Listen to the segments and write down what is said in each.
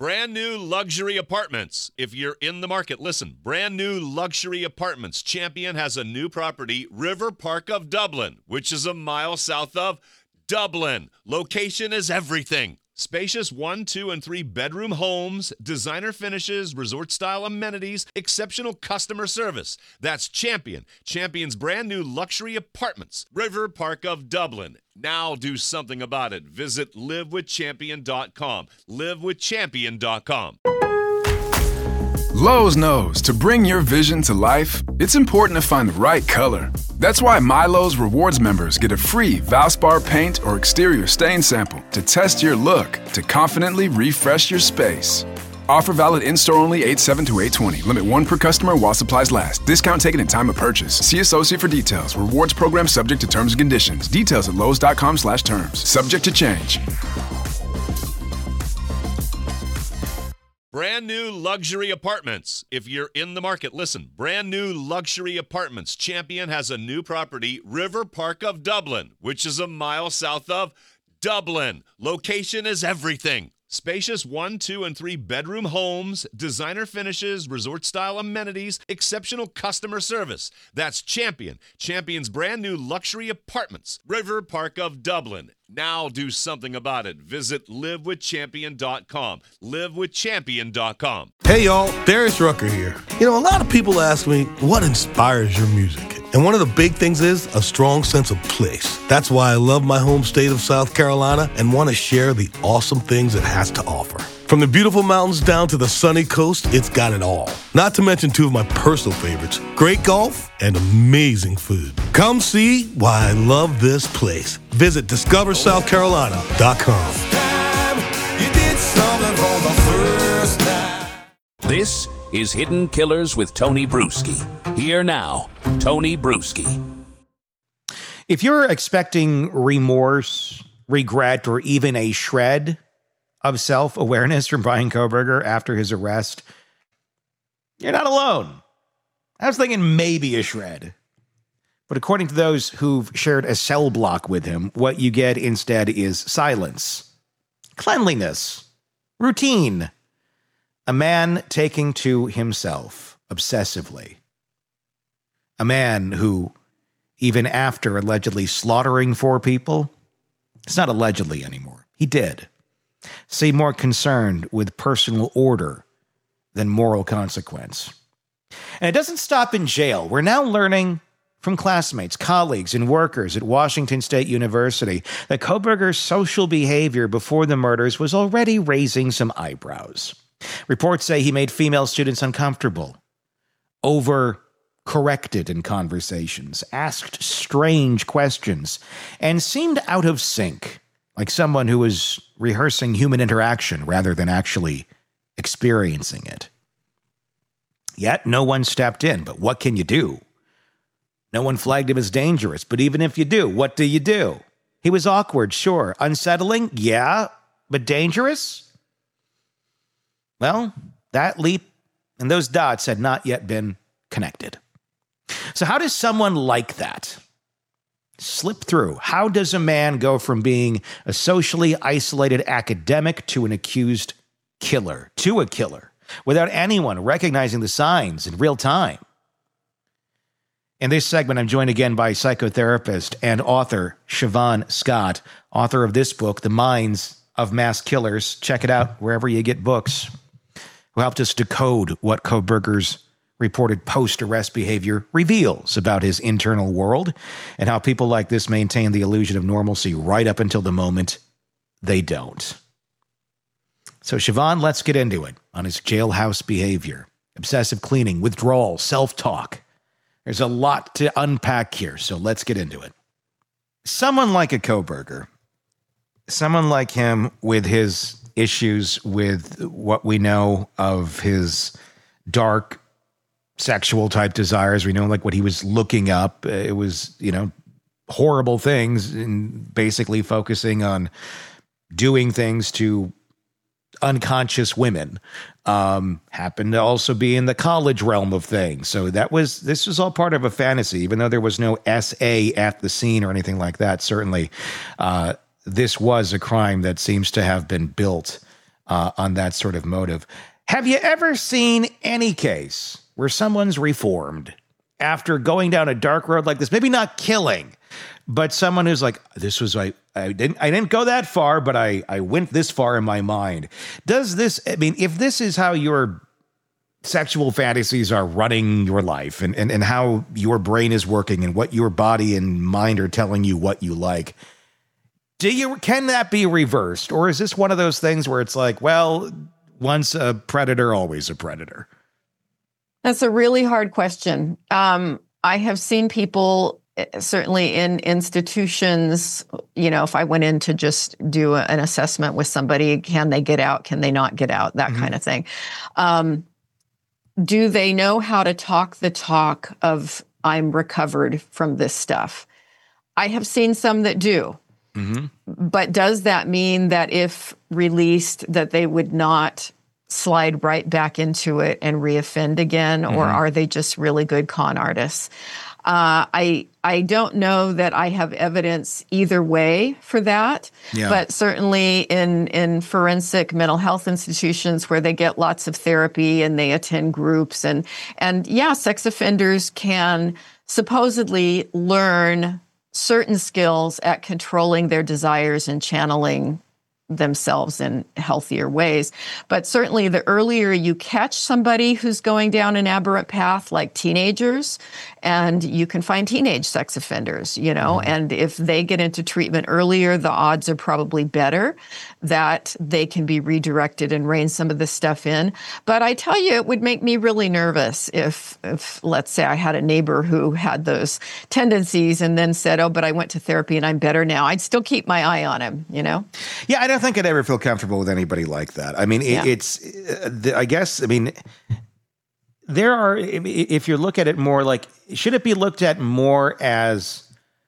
Brand new luxury apartments. If you're in the market, listen. Brand new luxury apartments. Champion has a new property, River Park of Dublin, which is a mile south of Dublin. Location is everything. Spacious 1, 2, and 3 bedroom homes, designer finishes, resort-style amenities, exceptional customer service. That's Champion. Champion's brand new luxury apartments. River Park of Dublin. Now do something about it. Visit livewithchampion.com. livewithchampion.com. Lowe's knows to bring your vision to life, it's important to find the right color. That's why MyLowe's Rewards members get a free Valspar paint or exterior stain sample to test your look to confidently refresh your space. Offer valid in-store only 8/7 to 8/20. Limit 1 per customer while supplies last. Discount taken at time of purchase. See associate for details. Rewards program subject to terms and conditions. Details at lowes.com/terms. Subject to change. Brand new luxury apartments. If you're in the market, listen. Brand new luxury apartments. Champion has a new property, River Park of Dublin, which is a mile south of Dublin. Location is everything. Spacious 1, 2, and 3 bedroom homes, designer finishes, resort-style amenities, exceptional customer service. That's Champion. Champion's brand new luxury apartments. River Park of Dublin. Now do something about it. Visit livewithchampion.com. livewithchampion.com. Hey y'all, Darius Rucker here. You know, a lot of people ask me, what inspires your music? And one of the big things is a strong sense of place. That's why I love my home state of South Carolina and want to share the awesome things it has to offer. From the beautiful mountains down to the sunny coast, it's got it all. Not to mention 2 of my personal favorites, great golf and amazing food. Come see why I love this place. Visit discoversouthcarolina.com. This is Hidden Killers with Tony Bruschi. Here now, Tony Bruschi. If you're expecting remorse, regret, or even a shred of self-awareness from Bryan Kohberger after his arrest, you're not alone. I was thinking maybe a shred. But according to those who've shared a cell block with him, what you get instead is silence, cleanliness, routine, a man taking to himself obsessively. A man who, even after allegedly slaughtering 4 people, it's not allegedly anymore, he did, seemed more concerned with personal order than moral consequence. And it doesn't stop in jail. We're now learning from classmates, colleagues, and workers at Washington State University that Kohberger's social behavior before the murders was already raising some eyebrows. Reports say he made female students uncomfortable, overcorrected in conversations, asked strange questions, and seemed out of sync, like someone who was rehearsing human interaction rather than actually experiencing it. Yet no one stepped in, but what can you do? No one flagged him as dangerous, but even if you do, what do you do? He was awkward, sure. Unsettling, yeah, but dangerous? Well, that leap and those dots had not yet been connected. So how does someone like that slip through? How does a man go from being a socially isolated academic to an accused killer, to a killer, without anyone recognizing the signs in real time? In this segment, I'm joined again by psychotherapist and author Siobhan Scott, author of this book, The Minds of Mass Killers. Check it out wherever you get books. Who helped us decode what Kohberger's reported post-arrest behavior reveals about his internal world and how people like this maintain the illusion of normalcy right up until the moment they don't. So, Siobhan, let's get into it on his jailhouse behavior, obsessive cleaning, withdrawal, self-talk. There's a lot to unpack here, so let's get into it. Someone like a Kohberger, someone like him with his issues with what we know of his dark sexual type desires. We know like what he was looking up. It was, horrible things and basically focusing on doing things to unconscious women. Happened to also be in the college realm of things. So this was all part of a fantasy, even though there was no SA at the scene or anything like that. Certainly, this was a crime that seems to have been built on that sort of motive. Have you ever seen any case where someone's reformed after going down a dark road like this? Maybe not killing, but someone who's like, this was I didn't go that far, but I went this far in my mind. Does this, I mean, if this is how your sexual fantasies are running your life and how your brain is working and what your body and mind are telling you what you like, can that be reversed? Or is this one of those things where it's like, well, once a predator, always a predator? That's a really hard question. I have seen people, certainly in institutions, if I went in to just do an assessment with somebody, can they get out? Can they not get out? That kind of thing. Do they know how to talk the talk of I'm recovered from this stuff? I have seen some that do. Mm-hmm. But does that mean that if released that they would not slide right back into it and reoffend again? Mm-hmm. Or are they just really good con artists? I don't know that I have evidence either way for that, but certainly in forensic mental health institutions where they get lots of therapy and they attend groups and sex offenders can supposedly learn certain skills at controlling their desires and channeling themselves in healthier ways. But certainly the earlier you catch somebody who's going down an aberrant path, like teenagers, and you can find teenage sex offenders, and if they get into treatment earlier, the odds are probably better that they can be redirected and rein some of this stuff in. But I tell you, it would make me really nervous if let's say I had a neighbor who had those tendencies and then said, oh, but I went to therapy and I'm better now. I'd still keep my eye on him, Yeah, I don't think I'd ever feel comfortable with anybody like that. I mean, there are, if you look at it more like, should it be looked at more as,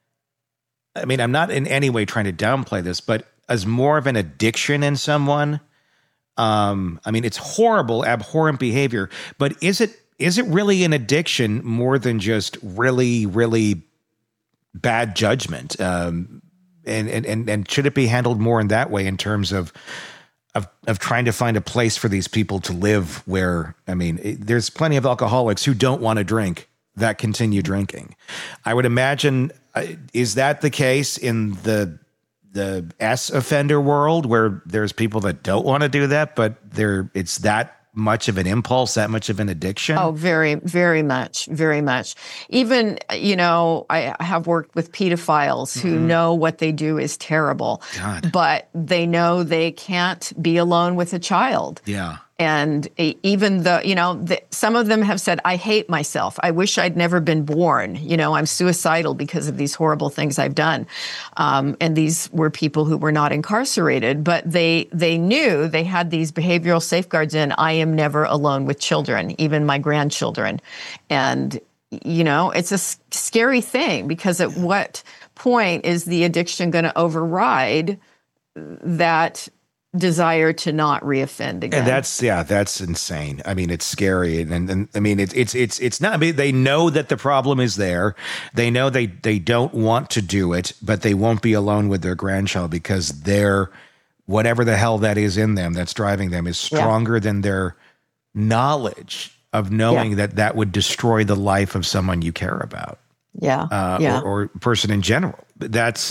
I mean, I'm not in any way trying to downplay this, but as more of an addiction in someone? I mean, it's horrible, abhorrent behavior, but is it really an addiction more than just really, really bad judgment? And should it be handled more in that way in terms of trying to find a place for these people to live where, I mean, there's plenty of alcoholics who don't want to drink that continue drinking. I would imagine, is that the case in the S offender world where there's people that don't want to do that, but it's that much of an impulse, that much of an addiction? Oh, very, very much, very much. Even, I have worked with pedophiles who know what they do is terrible, but they know they can't be alone with a child. Yeah. And even some of them have said, I hate myself. I wish I'd never been born. I'm suicidal because of these horrible things I've done. And these were people who were not incarcerated, but they knew they had these behavioral safeguards in. I am never alone with children, even my grandchildren. And, it's a scary thing because at what point is the addiction going to override that desire to not reoffend again? And that's insane. I mean, it's scary. And I mean, it's not, I mean, they know that the problem is there. They know they don't want to do it, but they won't be alone with their grandchild because whatever the hell that is in them that's driving them is stronger than their knowledge of knowing that would destroy the life of someone you care about. Or person in general. That's,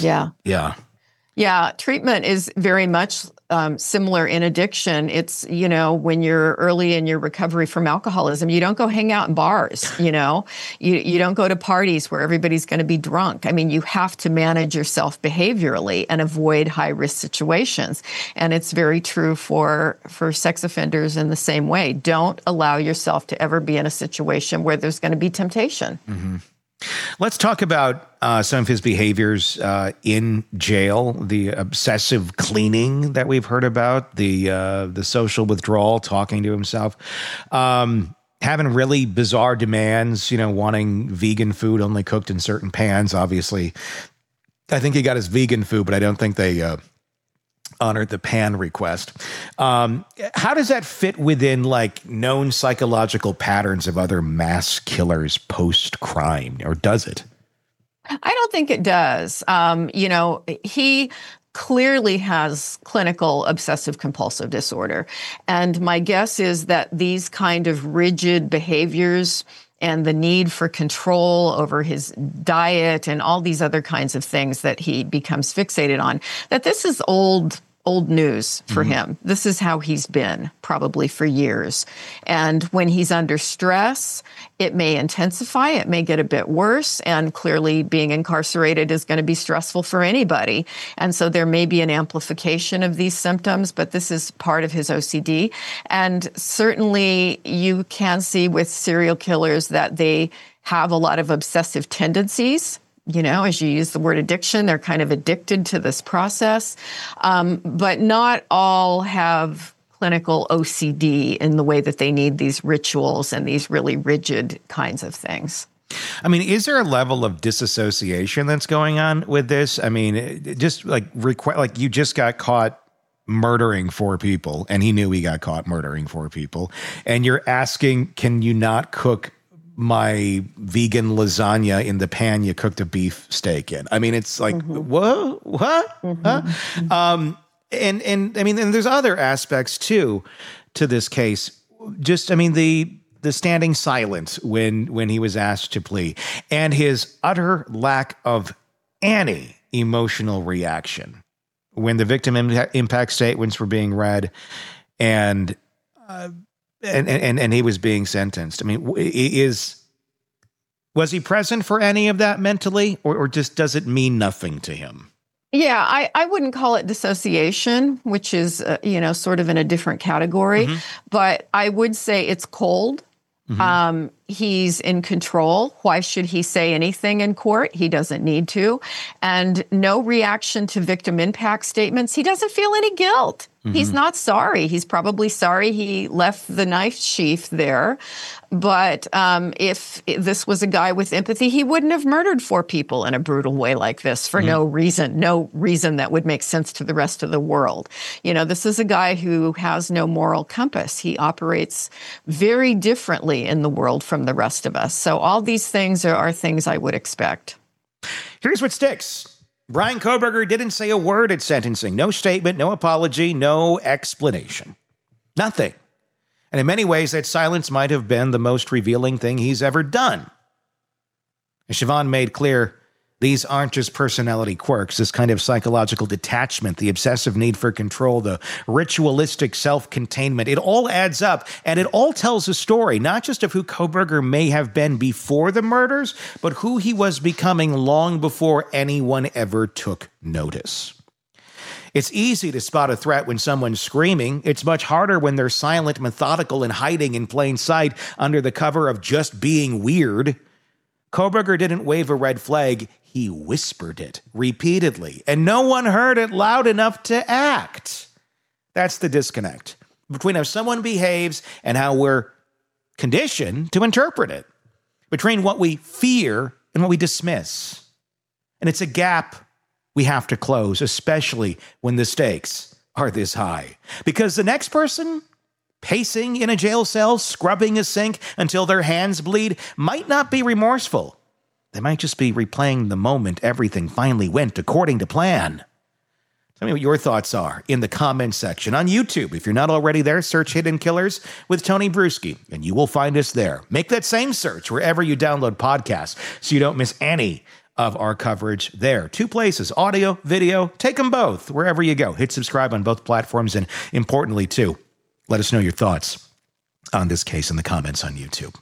Yeah, treatment is very much similar in addiction. It's, when you're early in your recovery from alcoholism, you don't go hang out in bars, you don't go to parties where everybody's going to be drunk. I mean, you have to manage yourself behaviorally and avoid high-risk situations. And it's very true for sex offenders in the same way. Don't allow yourself to ever be in a situation where there's going to be temptation. Mm-hmm. Let's talk about some of his behaviors in jail, the obsessive cleaning that we've heard about, the social withdrawal, talking to himself, having really bizarre demands, wanting vegan food only cooked in certain pans. Obviously, I think he got his vegan food, but I don't think they honored the pan request. How does that fit within known psychological patterns of other mass killers post-crime, or does it? I don't think it does. He clearly has clinical obsessive compulsive disorder. And my guess is that these kind of rigid behaviors and the need for control over his diet and all these other kinds of things that he becomes fixated on, that this is old news for him. This is how he's been probably for years. And when he's under stress, it may intensify, it may get a bit worse. And clearly being incarcerated is going to be stressful for anybody. And so there may be an amplification of these symptoms, but this is part of his OCD. And certainly you can see with serial killers that they have a lot of obsessive tendencies. You know, as you use the word addiction, they're kind of addicted to this process. But not all have clinical OCD in the way that they need these rituals and these really rigid kinds of things. I mean, is there a level of disassociation that's going on with this? I mean, just like you just got caught murdering 4 people, and he knew he got caught murdering 4 people, and you're asking, can you not cook my vegan lasagna in the pan you cooked a beef steak in? I mean, it's like, what? Huh? And I mean, and there's other aspects too to this case. Just, I mean, the standing silent when he was asked to plea, and his utter lack of any emotional reaction when the victim impact statements were being read, and he was being sentenced. I mean, was he present for any of that mentally, or just does it mean nothing to him? Yeah, I wouldn't call it dissociation, which is, sort of in a different category, but I would say it's cold. He's in control. Why should he say anything in court? He doesn't need to. And no reaction to victim impact statements. He doesn't feel any guilt. He's not sorry. He's probably sorry he left the knife sheath there. But if this was a guy with empathy, he wouldn't have murdered 4 people in a brutal way like this for no reason that would make sense to the rest of the world. You know, this is a guy who has no moral compass. He operates very differently in the world from the rest of us. So all these things are things I would expect. Here's what sticks. Bryan Kohberger didn't say a word at sentencing. No statement, no apology, no explanation. Nothing. And in many ways, that silence might have been the most revealing thing he's ever done. As Siobhan made clear, these aren't just personality quirks, this kind of psychological detachment, the obsessive need for control, the ritualistic self-containment. It all adds up, and it all tells a story, not just of who Kohberger may have been before the murders, but who he was becoming long before anyone ever took notice. It's easy to spot a threat when someone's screaming. It's much harder when they're silent, methodical, and hiding in plain sight under the cover of just being weird. Kohberger didn't wave a red flag. He whispered it repeatedly, and no one heard it loud enough to act. That's the disconnect between how someone behaves and how we're conditioned to interpret it, between what we fear and what we dismiss. And it's a gap we have to close, especially when the stakes are this high. Because the next person pacing in a jail cell, scrubbing a sink until their hands bleed, might not be remorseful. They might just be replaying the moment everything finally went according to plan. Tell me what your thoughts are in the comments section on YouTube. If you're not already there, search Hidden Killers with Tony Bruschi, and you will find us there. Make that same search wherever you download podcasts so you don't miss any of our coverage there. 2 places, audio, video, take them both, wherever you go. Hit subscribe on both platforms, and importantly, too, let us know your thoughts on this case in the comments on YouTube.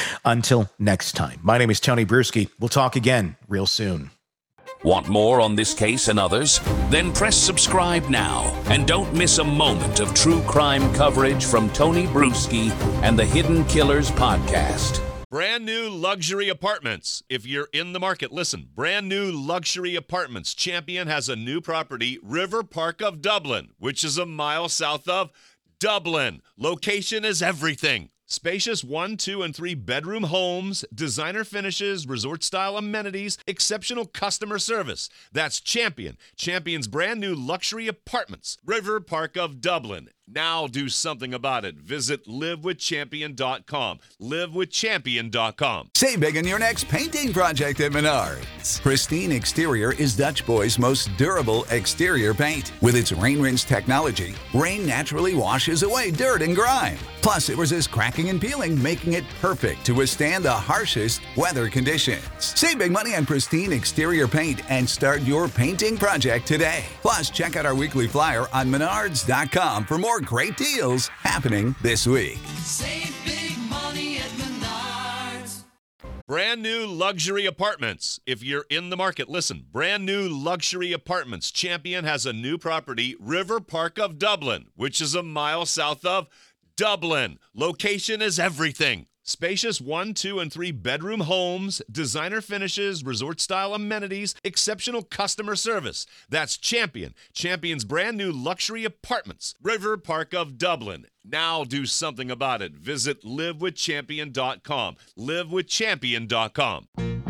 Until next time, my name is Tony Bruschi. We'll talk again real soon. Want more on this case and others? Then press subscribe now and don't miss a moment of true crime coverage from Tony Bruschi and the Hidden Killers podcast. Brand new luxury apartments. If you're in the market, listen. Brand new luxury apartments. Champion has a new property, River Park of Dublin, which is a mile south of Dublin. Location is everything. Spacious 1, 2, and 3 bedroom homes, designer finishes, resort-style amenities, exceptional customer service. That's Champion. Champion's brand new luxury apartments, River Park of Dublin. Now do something about it. Visit livewithchampion.com. Livewithchampion.com. Save big on your next painting project at Menards. Pristine Exterior is Dutch Boy's most durable exterior paint. With its rain rinse technology, rain naturally washes away dirt and grime. Plus, it resists cracking and peeling, making it perfect to withstand the harshest weather conditions. Save big money on Pristine Exterior paint and start your painting project today. Plus, check out our weekly flyer on Menards.com for more great deals happening this week. Save big money at Menards. Brand new luxury apartments. If you're in the market, listen. Brand new luxury apartments. Champion has a new property, River Park of Dublin, which is a mile south of Dublin. Location is everything. Spacious 1, 2, and 3 bedroom homes, designer finishes, resort-style amenities, exceptional customer service. That's Champion. Champion's brand new luxury apartments, River Park of Dublin. Now do something about it. Visit livewithchampion.com. Livewithchampion.com.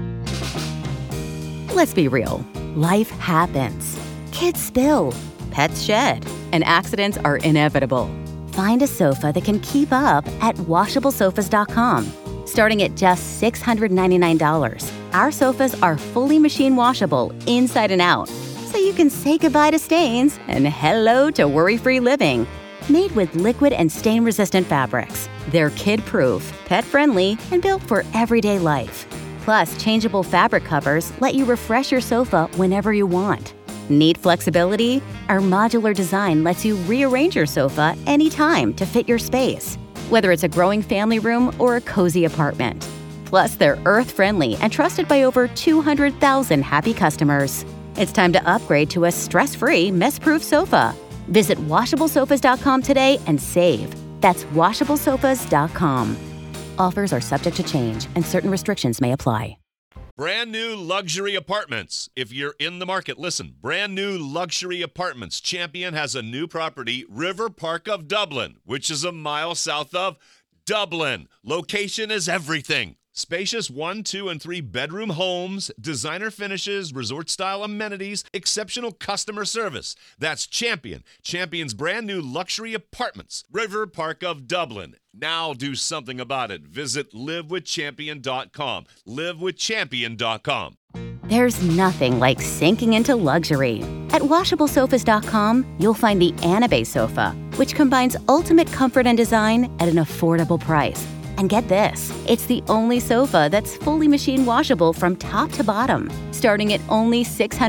Let's be real. Life happens. Kids spill. Pets shed. And accidents are inevitable. Find a sofa that can keep up at washablesofas.com. Starting at just $699, our sofas are fully machine washable inside and out, so you can say goodbye to stains and hello to worry-free living. Made with liquid and stain-resistant fabrics, they're kid-proof, pet-friendly, and built for everyday life. Plus, changeable fabric covers let you refresh your sofa whenever you want. Need flexibility? Our modular design lets you rearrange your sofa anytime to fit your space, whether it's a growing family room or a cozy apartment. Plus, they're earth-friendly and trusted by over 200,000 happy customers. It's time to upgrade to a stress-free, mess-proof sofa. Visit washablesofas.com today and save. That's washablesofas.com. Offers are subject to change and certain restrictions may apply. Brand new luxury apartments. If you're in the market, listen. Brand new luxury apartments. Champion has a new property, River Park of Dublin, which is a mile south of Dublin. Location is everything. Spacious 1, 2, and 3 bedroom homes, designer finishes, resort-style amenities, exceptional customer service. That's Champion. Champion's brand new luxury apartments, River Park of Dublin. Now do something about it. Visit livewithchampion.com. Livewithchampion.com. There's nothing like sinking into luxury. At washablesofas.com, you'll find the Anabe sofa, which combines ultimate comfort and design at an affordable price. And get this, it's the only sofa that's fully machine washable from top to bottom, starting at only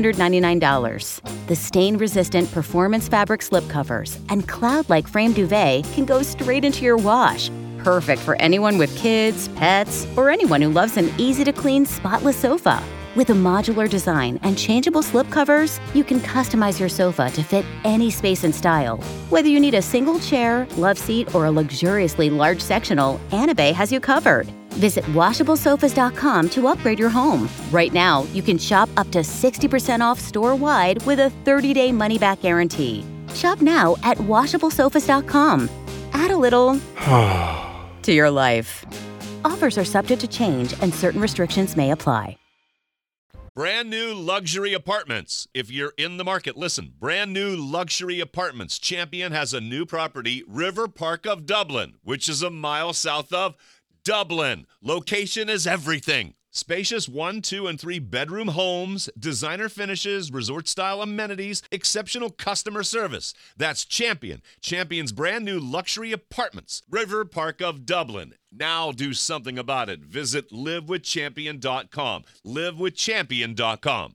$699. The stain-resistant performance fabric slipcovers and cloud-like frame duvet can go straight into your wash. Perfect for anyone with kids, pets, or anyone who loves an easy-to-clean, spotless sofa. With a modular design and changeable slipcovers, you can customize your sofa to fit any space and style. Whether you need a single chair, love seat, or a luxuriously large sectional, Anabe has you covered. Visit washablesofas.com to upgrade your home. Right now, you can shop up to 60% off store-wide with a 30-day money-back guarantee. Shop now at washablesofas.com. Add a little to your life. Offers are subject to change and certain restrictions may apply. Brand new luxury apartments. If you're in the market, listen. Brand new luxury apartments. Champion has a new property, River Park of Dublin, which is a mile south of Dublin. Location is everything. Spacious 1, 2, and 3 bedroom homes, designer finishes, resort-style amenities, exceptional customer service. That's Champion. Champion's brand new luxury apartments, River Park of Dublin. Now do something about it. Visit livewithchampion.com. Livewithchampion.com.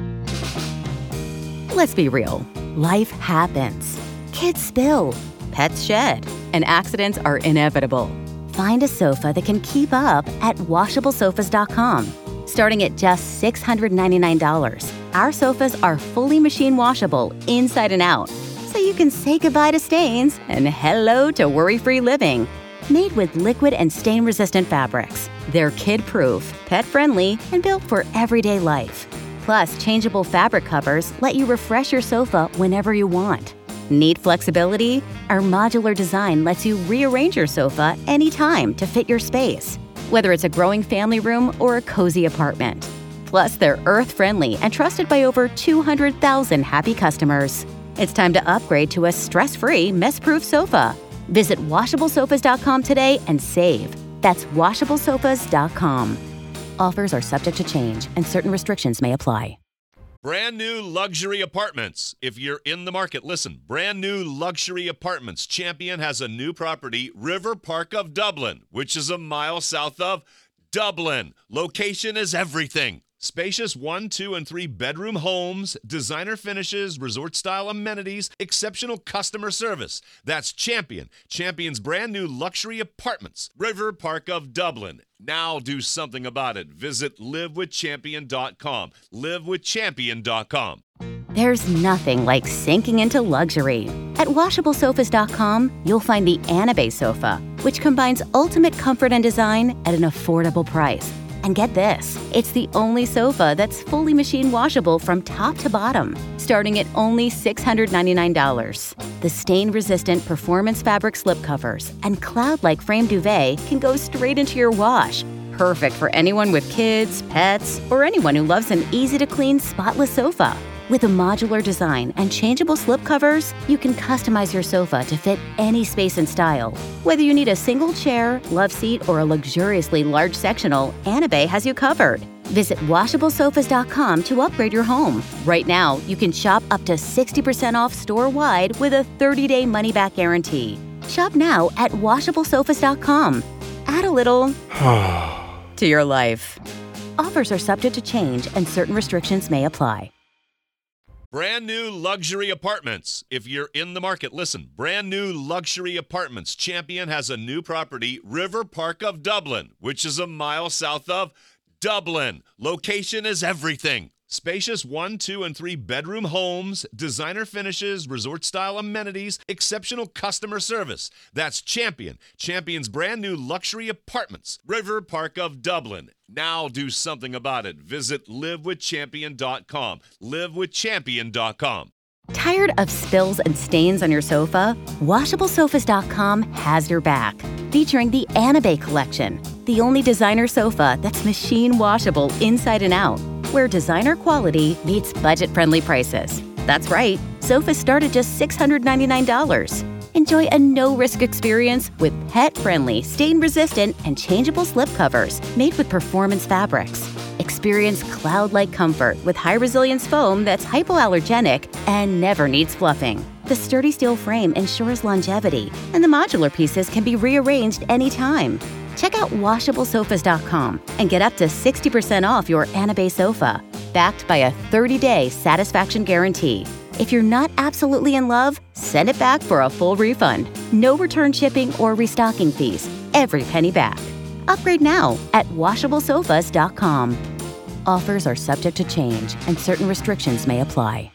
Let's be real. Life happens. Kids spill. Pets shed. And accidents are inevitable. Find a sofa that can keep up at washablesofas.com. Starting at just $699, our sofas are fully machine washable inside and out, so you can say goodbye to stains and hello to worry-free living. Made with liquid and stain-resistant fabrics, they're kid-proof, pet-friendly, and built for everyday life. Plus, changeable fabric covers let you refresh your sofa whenever you want. Need flexibility? Our modular design lets you rearrange your sofa anytime to fit your space, whether it's a growing family room or a cozy apartment. Plus, they're earth-friendly and trusted by over 200,000 happy customers. It's time to upgrade to a stress-free, mess-proof sofa. Visit WashableSofas.com today and save. That's WashableSofas.com. Offers are subject to change and certain restrictions may apply. Brand new luxury apartments. If you're in the market, listen. Brand new luxury apartments. Champion has a new property, River Park of Dublin, which is a mile south of Dublin. Location is everything. Spacious 1, 2, and 3 bedroom homes, designer finishes, resort-style amenities, exceptional customer service. That's Champion. Champion's brand new luxury apartments, River Park of Dublin. Now do something about it. Visit livewithchampion.com. Livewithchampion.com. There's nothing like sinking into luxury. At WashableSofas.com, you'll find the Anabe sofa, which combines ultimate comfort and design at an affordable price. And get this, it's the only sofa that's fully machine washable from top to bottom, starting at only $699. The stain-resistant performance fabric slipcovers and cloud-like frame duvet can go straight into your wash. Perfect for anyone with kids, pets, or anyone who loves an easy-to-clean, spotless sofa. With a modular design and changeable slipcovers, you can customize your sofa to fit any space and style. Whether you need a single chair, love seat, or a luxuriously large sectional, Anabe has you covered. Visit WashableSofas.com to upgrade your home. Right now, you can shop up to 60% off store-wide with a 30-day money-back guarantee. Shop now at WashableSofas.com. Add a little to your life. Offers are subject to change and certain restrictions may apply. Brand new luxury apartments. If you're in the market, listen. Brand new luxury apartments. Champion has a new property, River Park of Dublin, which is a mile south of Dublin. Location is everything. Spacious 1, 2, and 3 bedroom homes, designer finishes, resort-style amenities, exceptional customer service. That's Champion. Champion's brand new luxury apartments, River Park of Dublin. Now do something about it. Visit livewithchampion.com. Livewithchampion.com. Tired of spills and stains on your sofa? WashableSofas.com has your back. Featuring the Anabe collection, the only designer sofa that's machine washable inside and out, where designer quality meets budget-friendly prices. That's right, sofas start at just $699. Enjoy a no-risk experience with pet-friendly, stain-resistant, and changeable slipcovers made with performance fabrics. Experience cloud-like comfort with high-resilience foam that's hypoallergenic and never needs fluffing. The sturdy steel frame ensures longevity, and the modular pieces can be rearranged anytime. Check out WashableSofas.com and get up to 60% off your Anabe sofa, backed by a 30-day satisfaction guarantee. If you're not absolutely in love, send it back for a full refund. No return shipping or restocking fees. Every penny back. Upgrade now at WashableSofas.com. Offers are subject to change and certain restrictions may apply.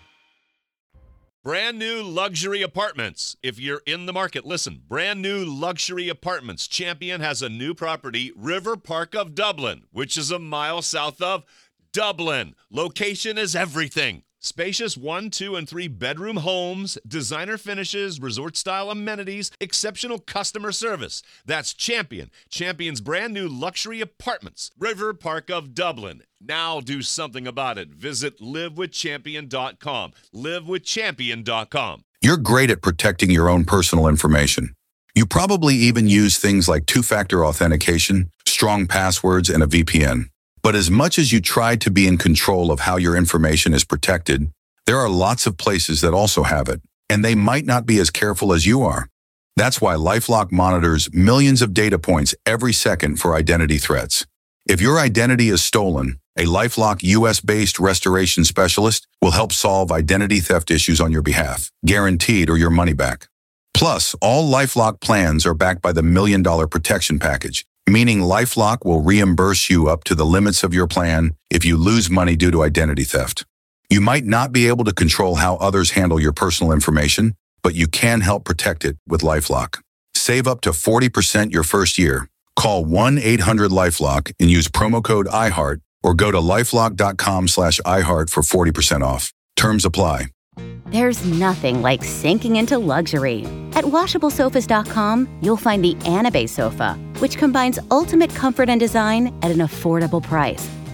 Brand new luxury apartments. If you're in the market, listen. Brand new luxury apartments. Champion has a new property, River Park of Dublin, which is a mile south of Dublin. Location is everything. Spacious 1, 2, and 3 bedroom homes, designer finishes, resort-style amenities, exceptional customer service. That's Champion. Champion's brand new luxury apartments, River Park of Dublin. Now do something about it. Visit livewithchampion.com. Livewithchampion.com. You're great at protecting your own personal information. You probably even use things like two-factor authentication, strong passwords, and a VPN. But as much as you try to be in control of how your information is protected, there are lots of places that also have it, and they might not be as careful as you are. That's why LifeLock monitors millions of data points every second for identity threats. If your identity is stolen, a LifeLock US-based restoration specialist will help solve identity theft issues on your behalf, guaranteed or your money back. Plus, all LifeLock plans are backed by the $1 Million Protection Package, meaning LifeLock will reimburse you up to the limits of your plan if you lose money due to identity theft. You might not be able to control how others handle your personal information, but you can help protect it with LifeLock. Save up to 40% your first year. Call 1-800-LifeLock and use promo code iHeart or go to lifelock.com/iHeart for 40% off. Terms apply. There's nothing like sinking into luxury. At WashableSofas.com, you'll find the Anabe sofa, which combines ultimate comfort and design at an affordable price.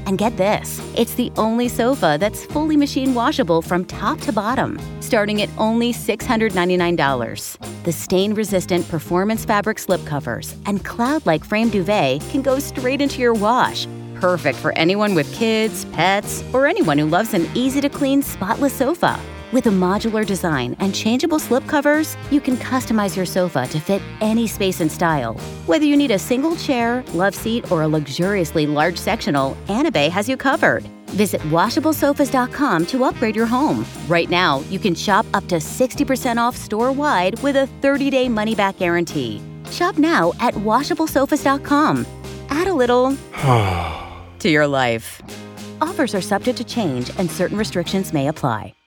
And get this, it's the only sofa that's fully machine washable from top to bottom, starting at only $699. The stain-resistant performance fabric slipcovers and cloud-like frame duvet can go straight into your wash. Perfect for anyone with kids, pets, or anyone who loves an easy-to-clean, spotless sofa. With a modular design and changeable slipcovers, you can customize your sofa to fit any space and style. Whether you need a single chair, love seat, or a luxuriously large sectional, Anabay has you covered. Visit WashableSofas.com to upgrade your home. Right now, you can shop up to 60% off store-wide with a 30-day money-back guarantee. Shop now at WashableSofas.com. Add a little to your life. Offers are subject to change and certain restrictions may apply.